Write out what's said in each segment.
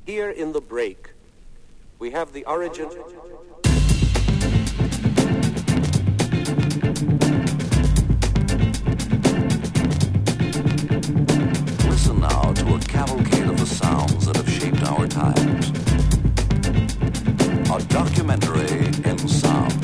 Here in the break, we have the origin. Listen now to a cavalcade of the sounds that have shaped our times. A documentary in sound.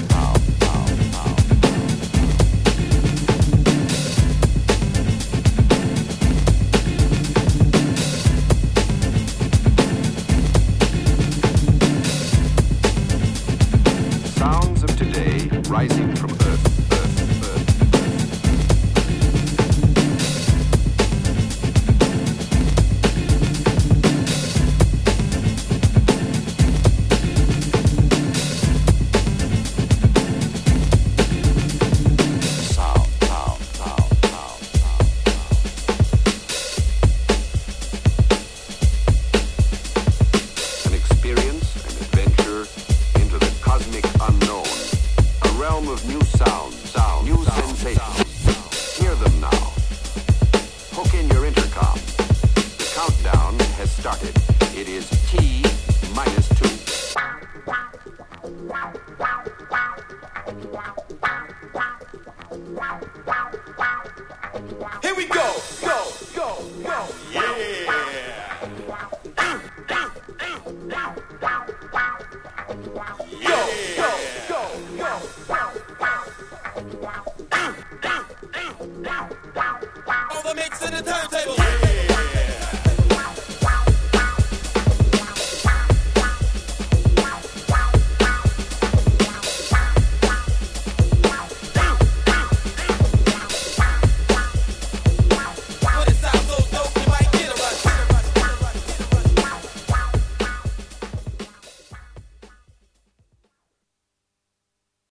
Sounds of today rising from earth. Here we go, yeah.